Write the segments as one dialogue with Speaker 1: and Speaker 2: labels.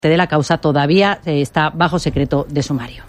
Speaker 1: de la causa todavía está bajo secreto de sumario.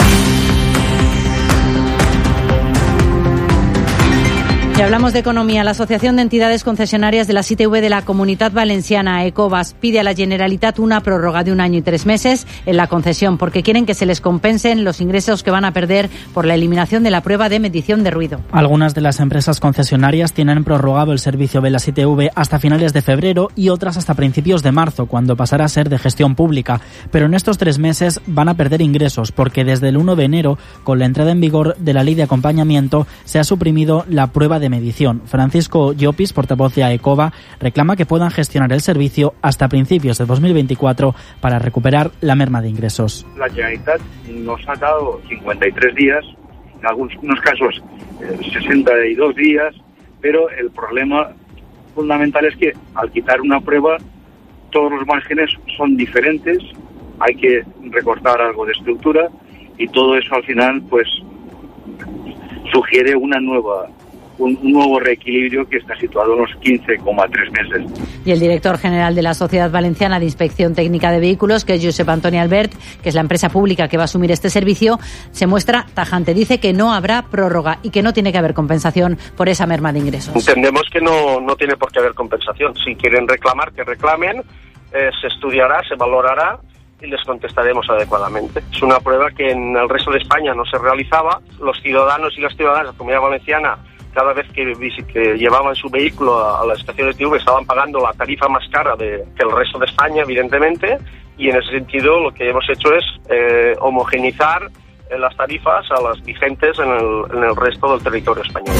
Speaker 1: Y hablamos de economía. La Asociación de Entidades Concesionarias de las ITV de la Comunitat Valenciana, Ecovas, pide a la Generalitat una prórroga de 1 año y 3 meses en la concesión porque quieren que se les compensen los ingresos que van a perder por la eliminación de la prueba de medición de ruido.
Speaker 2: Algunas de las empresas concesionarias tienen prorrogado el servicio de las ITV hasta finales de febrero y otras hasta principios de marzo, cuando pasará a ser de gestión pública. Pero en estos 3 meses van a perder ingresos porque desde el 1 de enero, con la entrada en vigor de la ley de acompañamiento, se ha suprimido la prueba de medición. Francisco Llopis, portavoz de AECOVA, reclama que puedan gestionar el servicio hasta principios de 2024 para recuperar la merma de ingresos.
Speaker 3: La Generalitat nos ha dado 53 días, en algunos casos 62 días, pero el problema fundamental es que al quitar una prueba todos los márgenes son diferentes, hay que recortar algo de estructura y todo eso al final pues sugiere un nuevo reequilibrio que está situado en los 15,3 meses.
Speaker 1: Y el director general de la Sociedad Valenciana de Inspección Técnica de Vehículos, que es Josep Antoni Albert, que es la empresa pública que va a asumir este servicio, se muestra tajante. Dice que no habrá prórroga y que no tiene que haber compensación por esa merma de ingresos.
Speaker 4: Entendemos que no tiene por qué haber compensación. Si quieren reclamar, que reclamen, se estudiará, se valorará y les contestaremos adecuadamente. Es una prueba que en el resto de España no se realizaba. Los ciudadanos y las ciudadanas de la Comunidad Valenciana, cada vez que llevaban su vehículo a la estación de ITV, estaban pagando la tarifa más cara que el resto de España, evidentemente, y en ese sentido lo que hemos hecho es homogeneizar las tarifas a las vigentes en el resto del territorio español.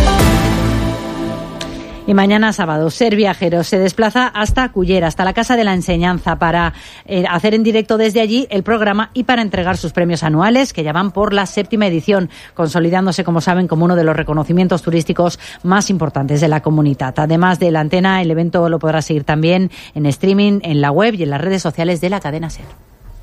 Speaker 1: Y mañana sábado, Ser Viajeros se desplaza hasta Cullera, hasta la Casa de la Enseñanza, para hacer en directo desde allí el programa y para entregar sus premios anuales, que ya van por la 7ª edición, consolidándose, como saben, como uno de los reconocimientos turísticos más importantes de la comunidad. Además de la antena, el evento lo podrá seguir también en streaming, en la web y en las redes sociales de la cadena SER.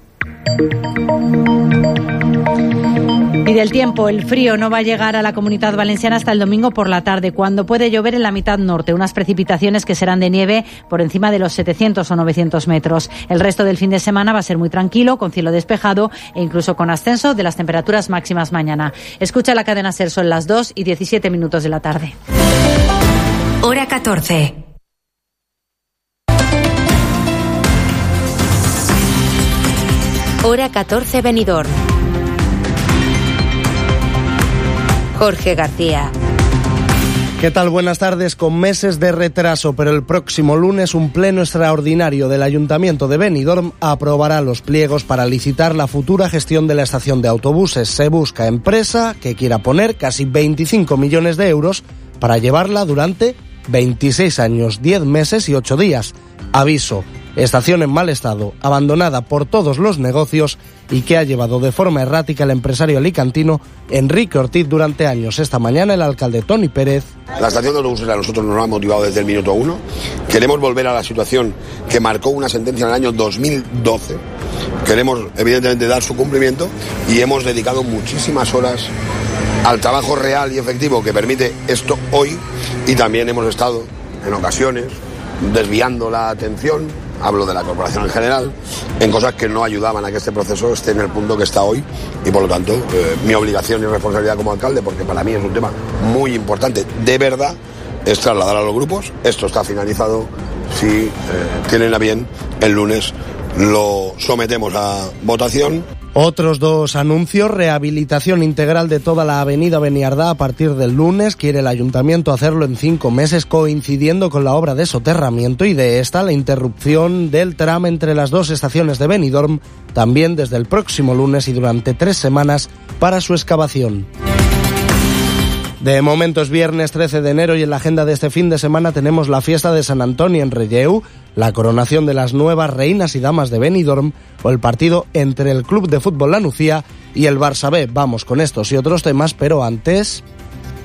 Speaker 1: Y del tiempo, el frío no va a llegar a la Comunidad Valenciana hasta el domingo por la tarde, cuando puede llover en la mitad norte, unas precipitaciones que serán de nieve por encima de los 700 o 900 metros. El resto del fin de semana va a ser muy tranquilo, con cielo despejado e incluso con ascenso de las temperaturas máximas mañana. Escucha la cadena SER, son las 2:17 de la tarde.
Speaker 5: Hora 14. Hora 14, Benidorm. Jorge García.
Speaker 6: ¿Qué tal? Buenas tardes. Con meses de retraso, pero el próximo lunes un pleno extraordinario del Ayuntamiento de Benidorm aprobará los pliegos para licitar la futura gestión de la estación de autobuses. Se busca empresa que quiera poner casi 25 millones de euros para llevarla durante 26 años, 10 meses y 8 días. Aviso: estación en mal estado, abandonada por todos los negocios y que ha llevado de forma errática el empresario alicantino Enrique Ortiz durante años. Esta mañana el alcalde Toni Pérez.
Speaker 7: La estación de autobuses a nosotros nos ha motivado desde el minuto 1. Queremos volver a la situación que marcó una sentencia en el año 2012. Queremos evidentemente dar su cumplimiento y hemos dedicado muchísimas horas al trabajo real y efectivo que permite esto hoy, y también hemos estado en ocasiones desviando la atención, hablo de la corporación en general, en cosas que no ayudaban a que este proceso esté en el punto que está hoy, y por lo tanto mi obligación y responsabilidad como alcalde, porque para mí es un tema muy importante de verdad, es trasladar a los grupos. Esto está finalizado. Si tienen a bien, el lunes lo sometemos a votación.
Speaker 6: Otros 2 anuncios: rehabilitación integral de toda la avenida Beniardá a partir del lunes. Quiere el ayuntamiento hacerlo en 5 meses, coincidiendo con la obra de soterramiento, y de esta la interrupción del tramo entre las 2 estaciones de Benidorm, también desde el próximo lunes y durante 3 semanas para su excavación. De momento es viernes 13 de enero y en la agenda de este fin de semana tenemos la fiesta de Sant Antoni en Relleu, la coronación de las nuevas reinas y damas de Benidorm o el partido entre el Club de Fútbol La Nucía y el Barça B. Vamos con estos y otros temas, pero antes...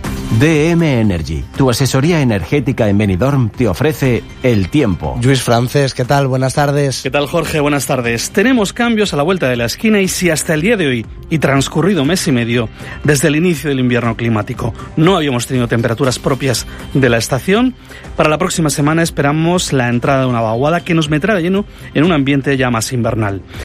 Speaker 8: DM Energy, tu asesoría energética en Benidorm, te ofrece el tiempo.
Speaker 6: Luis Francés, ¿qué tal? Buenas tardes.
Speaker 9: ¿Qué tal, Jorge? Buenas tardes. Tenemos cambios a la vuelta de la esquina y si hasta el día de hoy, y transcurrido mes y medio, desde el inicio del invierno climático, no habíamos tenido temperaturas propias de la estación, para la próxima semana esperamos la entrada de una vaguada que nos meterá de lleno en un ambiente ya más invernal.